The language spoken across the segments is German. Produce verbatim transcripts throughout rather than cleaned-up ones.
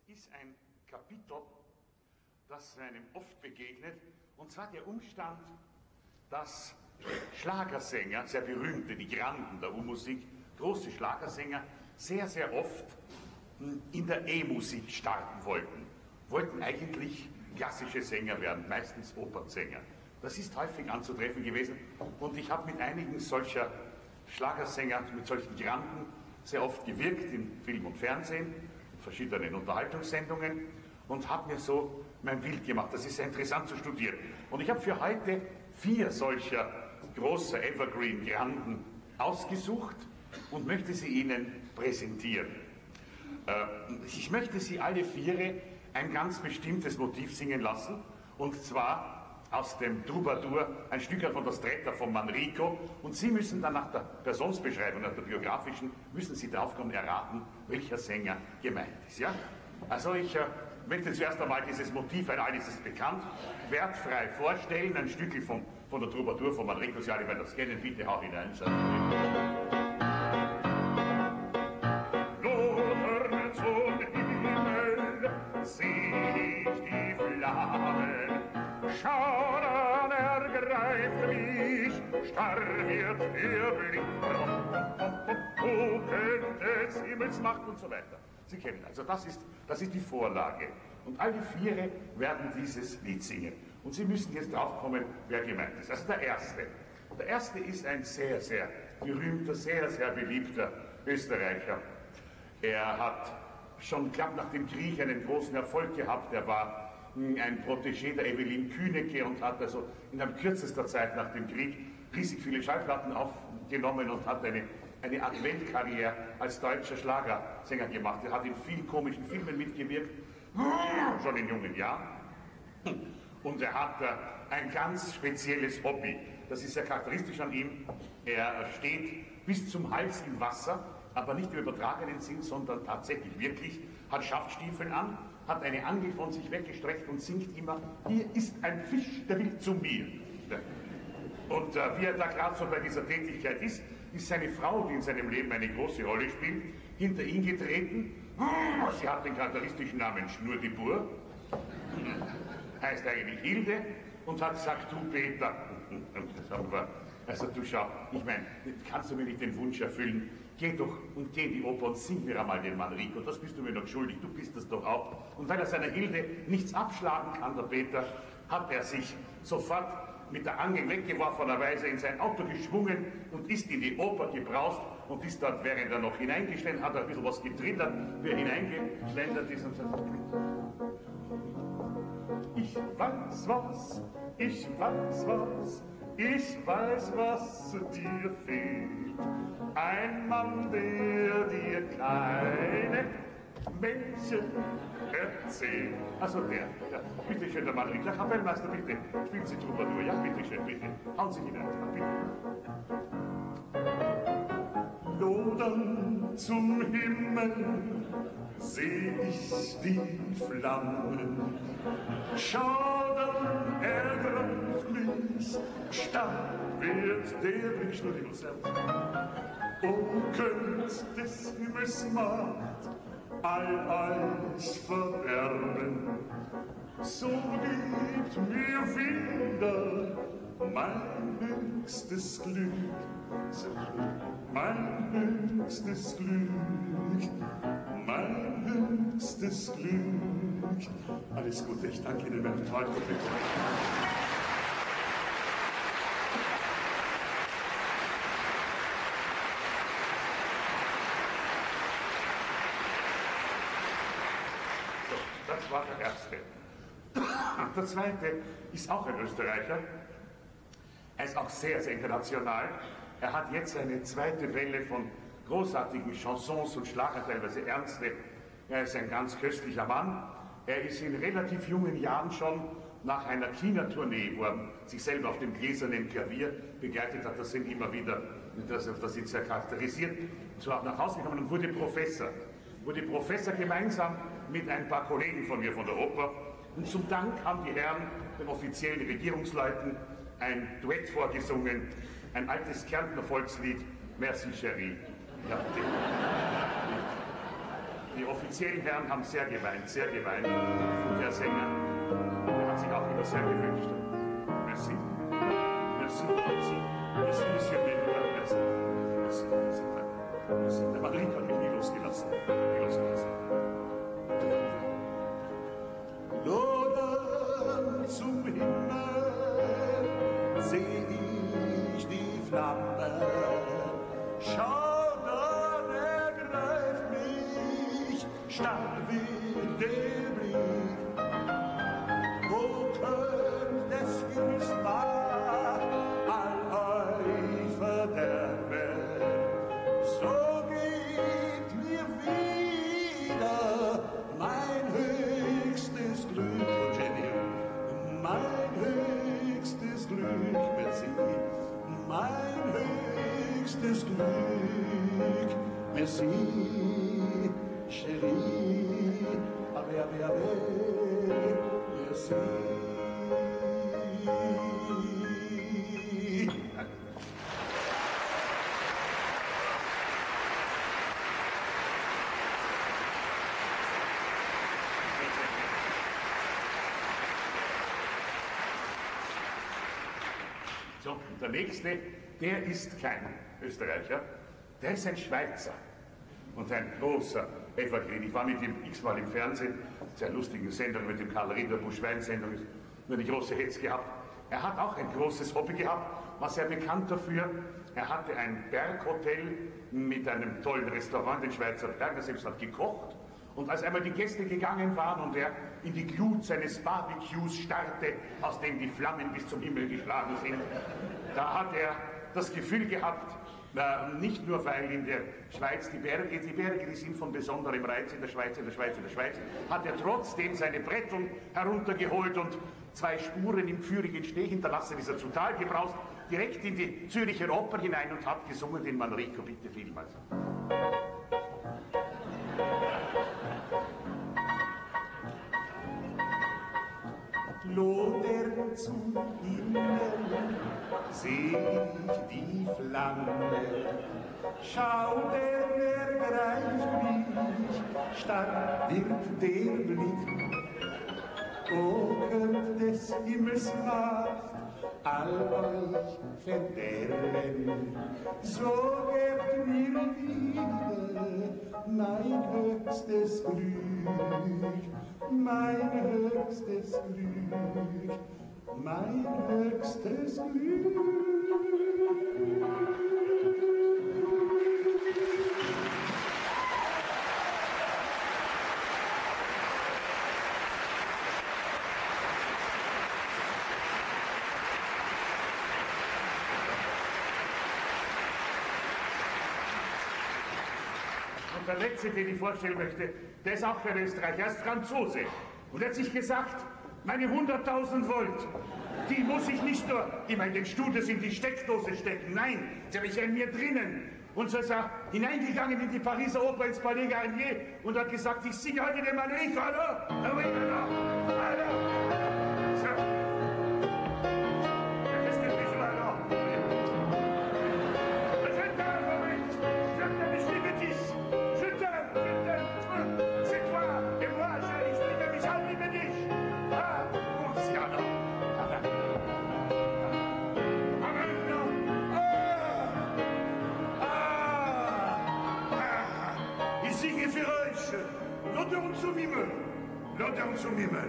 ist ein Kapitel, das einem oft begegnet, und zwar der Umstand, dass Schlagersänger, sehr berühmte, die Granden der U-Musik, große Schlagersänger, sehr, sehr oft in der E-Musik starten wollten. Wollten eigentlich klassische Sänger werden, meistens Opernsänger. Das ist häufig anzutreffen gewesen, und ich habe mit einigen solcher Schlagersänger, mit solchen Granden, sehr oft gewirkt in Film und Fernsehen, in verschiedenen Unterhaltungssendungen, und habe mir so mein Bild gemacht. Das ist sehr interessant zu studieren. Und ich habe für heute vier solcher großer Evergreen-Granden ausgesucht und möchte sie Ihnen präsentieren. Äh, ich möchte Sie alle vier ein ganz bestimmtes Motiv singen lassen, und zwar aus dem Troubadour, ein Stück von der Stretta von Manrico, und Sie müssen dann nach der Personsbeschreibung, nach der biografischen, müssen Sie draufkommen, erraten, welcher Sänger gemeint ist. Ja? Also ich äh, möchte zuerst einmal dieses Motiv, weil alles ist bekannt, wertfrei vorstellen, ein Stück von, von der Troubadour von Manrico, Sie alle werden das kennen, bitte auch hinein. Lodern zum Himmel, sieh ich die Flammen, schau, dann ergreift mich, starr wird der Blick, Token des Himmels Macht und so weiter. Sie kennen also, das ist, das ist die Vorlage. Und alle vier werden dieses Lied singen. Und Sie müssen jetzt draufkommen, wer gemeint ist. Also der Erste. Der Erste ist ein sehr, sehr berühmter, sehr, sehr beliebter Österreicher. Er hat schon, glaube nach dem Krieg einen großen Erfolg gehabt. Er war ein Protégé der Evelyn Kühneke und hat also in der kürzester Zeit nach dem Krieg riesig viele Schallplatten aufgenommen und hat eine, eine Art Weltkarriere als deutscher Schlagersänger gemacht. Er hat in vielen komischen Filmen mitgewirkt, schon in jungen Jahren. Und er hat äh, ein ganz spezielles Hobby. Das ist sehr charakteristisch an ihm. Er steht bis zum Hals im Wasser, aber nicht im übertragenen Sinn, sondern tatsächlich wirklich, hat Schaftstiefel an, hat eine Angel von sich weggestreckt und singt immer, hier ist ein Fisch, der will zu mir. Und äh, wie er da gerade so bei dieser Tätigkeit ist, ist seine Frau, die in seinem Leben eine große Rolle spielt, hinter ihn getreten. Sie hat den charakteristischen Namen Schnurr-die-Burr, heißt eigentlich Hilde, und hat gesagt, du Peter, das haben wir, also du schau, ich meine, kannst du mir nicht den Wunsch erfüllen, geh doch und geh in die Oper und sing mir einmal den Manrico, das bist du mir noch schuldig, du bist das doch auch. Und weil er seiner Hilde nichts abschlagen kann, der Peter, hat er sich sofort mit der Angel weggeworfenerweise in sein Auto geschwungen und ist in die Oper gebraust und ist dort, während er noch hineingeschlendert hat, er ein bisschen was getrittert, wie er hineingeschlendert ist und sagt, ich weiß was, ich weiß was, ich weiß, was zu dir fehlt. Ein Mann, der dir kleine Mädchen erzählt. Also der, der, bitte schön, der Mann, der Kapellmeister, bitte, spielen Sie Troubadour, ja, bitte schön, bitte. Hauen Sie hinein, ja, bitte. Lodern zum Himmel seh ich die Flammen, Schaudern ergreift mich, starr wird der Blick, Entschuldigung, und könnt des Himmels Macht all euch verderben, so gebt mir wieder mein höchstes Glück, mein höchstes Glück, mein höchstes Glück. Alles Gute, ich danke Ihnen, mein toll. Das war der Erste. Der Zweite ist auch ein Österreicher. Er ist auch sehr, sehr international. Er hat jetzt eine zweite Welle von großartigen Chansons und Schlager, teilweise ernste. Er ist ein ganz köstlicher Mann. Er ist in relativ jungen Jahren schon nach einer China-Tournee, wo er sich selber auf dem gläsernen Klavier begleitet hat, das sind immer wieder, das, das ist sehr charakterisiert, so auch nach Hause gekommen und wurde Professor. Wurde Professor gemeinsam mit ein paar Kollegen von mir von der Oper. Und zum Dank haben die Herren den offiziellen Regierungsleuten ein Duett vorgesungen, ein altes Kärntner Volkslied, Merci Chérie. Ja, Die offiziellen Herren haben sehr geweint, sehr geweint. Und der Sänger, der hat sich auch immer sehr gewünscht. Merci. Merci, merci. Merci, Monsieur Melua. Merci. Merci, merci. Merci. Der Marlene hat mich nie losgelassen. Nie losgelassen. Lodern zum Himmel seh ich die Flamme. Schaudern ergreift mich, starr wird der Blick. Wo könnt des Himmels Macht all euch verderben? So geht mir wieder mein höchstes Glück, mein höchstes Glück, merci, mein höchstes Glück, merci, chérie, ave, ave, ave, merci. So, und der nächste, der ist kein Österreicher, der ist ein Schweizer und ein großer Evergreen. Ich war mit ihm x-mal im Fernsehen, sehr lustigen Sendung mit dem Karl Rinderbusch, Weinsendung, nur eine große Hetz gehabt. Er hat auch ein großes Hobby gehabt, war sehr bekannt dafür. Er hatte ein Berghotel mit einem tollen Restaurant, den Schweizer Berg, er selbst hat gekocht. Und als einmal die Gäste gegangen waren und er in die Glut seines Barbecues starrte, aus dem die Flammen bis zum Himmel geschlagen sind, da hat er das Gefühl gehabt, äh, nicht nur weil in der Schweiz die Berge, die Berge, die sind von besonderem Reiz in der Schweiz, in der Schweiz, in der Schweiz, hat er trotzdem seine Bretteln heruntergeholt und zwei Spuren im führigen Schnee hinterlassen, ist er zu Tal gebraust, direkt in die Zürcher Oper hinein und hat gesungen den Manrico, bitte vielmals. Lodern zum Himmel seh ich die Flamme, Schaudern ergreift mich, starr wird der Blick. O könnt des Himmels Macht all euch verderben, so gebt mir wieder mein höchstes Glück, mein höchstes Glück, mein höchstes Glück. Und der letzte, den ich vorstellen möchte, der ist auch für Österreich, er ist Franzose. Und er hat sich gesagt, meine hunderttausend Volt, die muss ich nicht nur immer in den Studios in die Steckdose stecken, nein, die habe ich in mir drinnen. Und so ist er hineingegangen in die Pariser Oper, ins Palais Garnier und hat gesagt, ich singe heute den Manrico, hallo, hallo, hallo, hallo. So. Lodern zum Himmel, Lodern zum Himmel,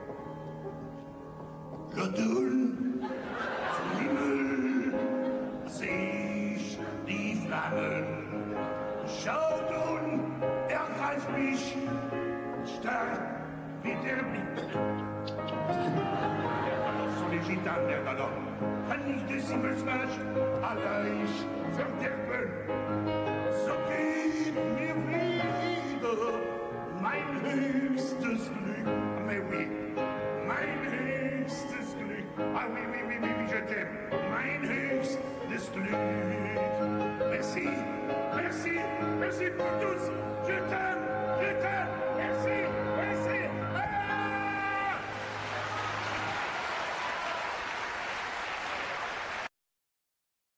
Lodern zum Himmel, seh ich die Flammen, Schaudern ergreift mich, starr wie der Blick. So eine Gitane, der Ballon, kann nicht des Himmels Macht alle ich verderben, so geht mir wieder mein höchstes Glück, mais oui, mein höchstes Glück, ah oui, oui, oui, oui, oui, je t'aime, mein höchstes Glück, merci, merci, merci pour tous, je t'aime, je t'aime.